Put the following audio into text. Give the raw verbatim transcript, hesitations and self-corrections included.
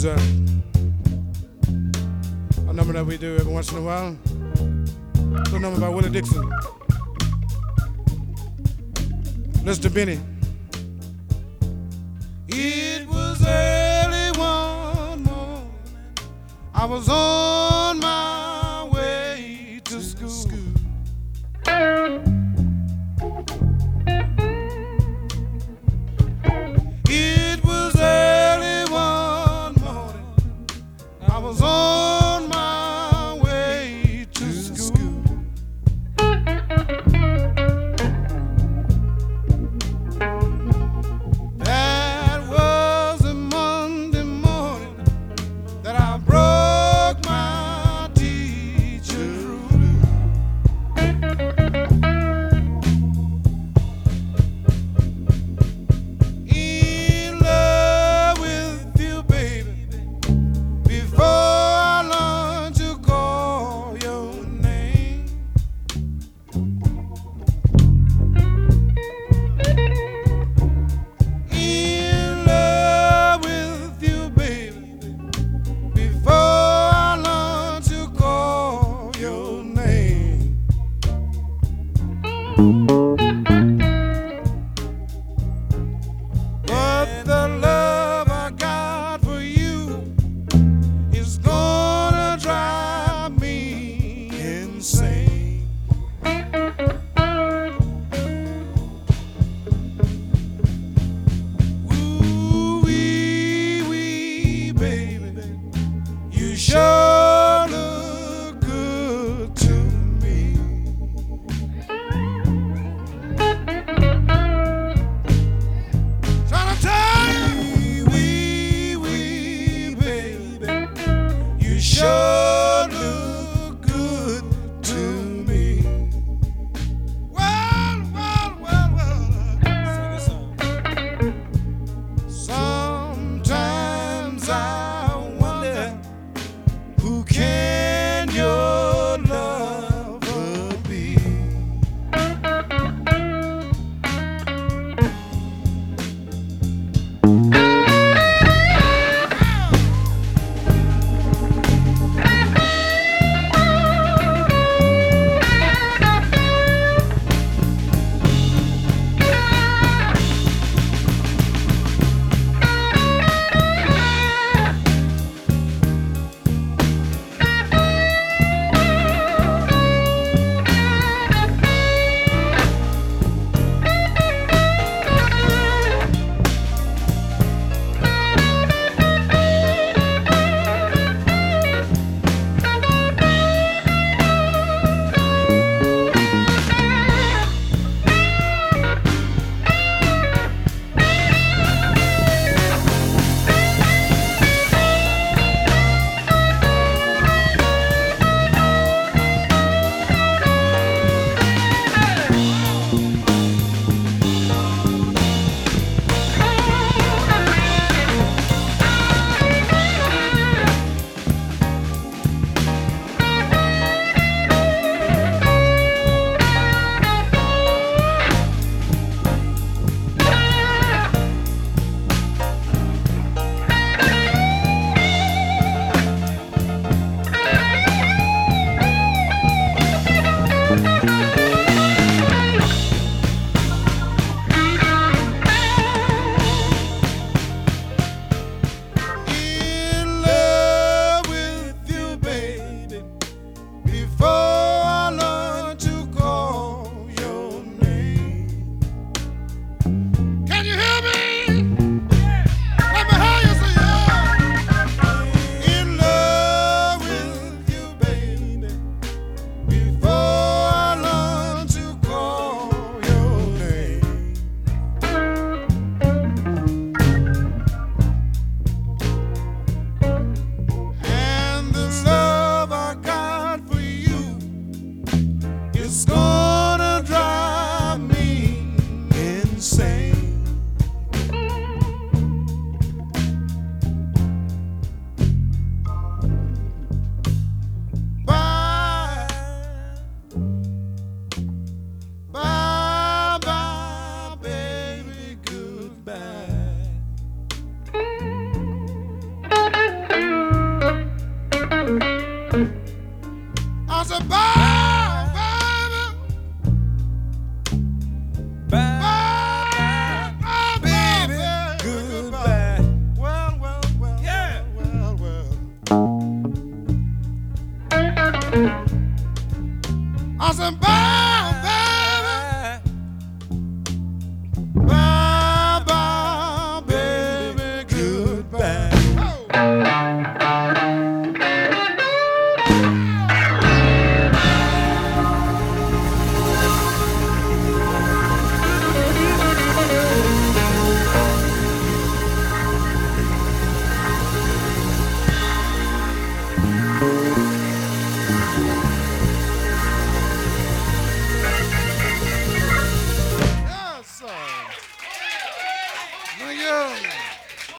is uh, a number that we do every once in a while. It's a number by Willie Dixon. Listen to Benny. It was early one morning. I was on my way to school. It was early one morning. I was on my way to school. That was a Monday morning that I broke my teacher rule. In love with you, baby, before I I said, bye.